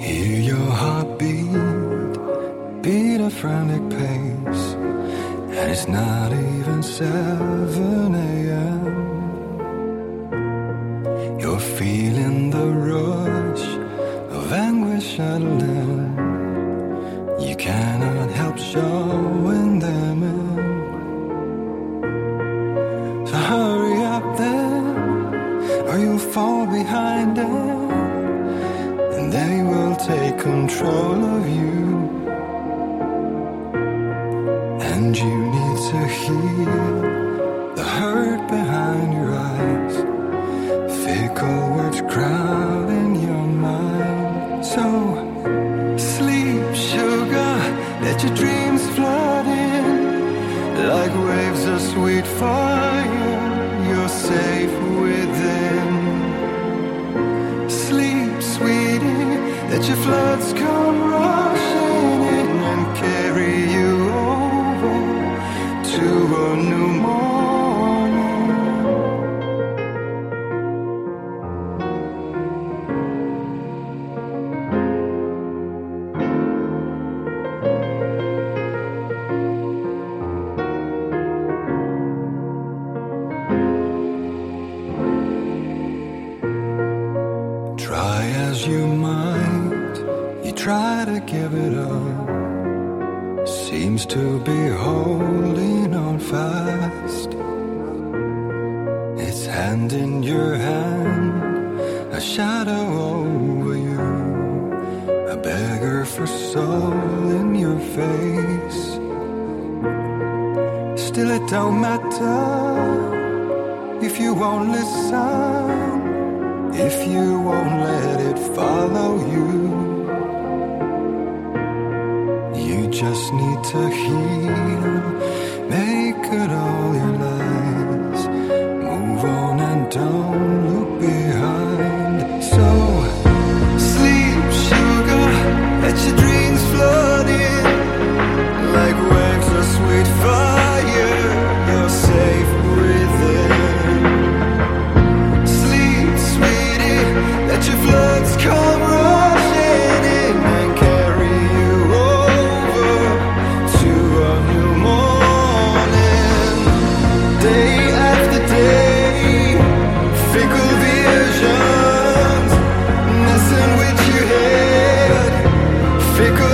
Hear your heartbeat, beat a frantic pace, and it's not even 7 a.m. You're feeling the rush of anguish settling. You cannot help showing them in. So hurry up then, or you'll fall behind them, and they will take control of you. And you need to hear the hurt behind your eyes, fickle words crowding your mind. So sleep, sugar, let your dreams flood in like waves of sweet fire. You're safe within. Sleep, sweetie, let your floods come rushing in and carry you over to a new morning. Try as you might, you try to give it up, seems to be holding on fast. Its hand in your hand, a shadow over you, a beggar for soul in your face. Still it don't matter if you won't listen, if you won't let it follow you. You just need to heal, make good all your lies, move on and don't look behind. So sleep, sugar, let your dreams flood in like waves of sweet fire. You're safe within. Sleep, sweetie, let your floods come rushing in and carry you over to a new morning. Day after day, fickle visions messing with your head. Fickle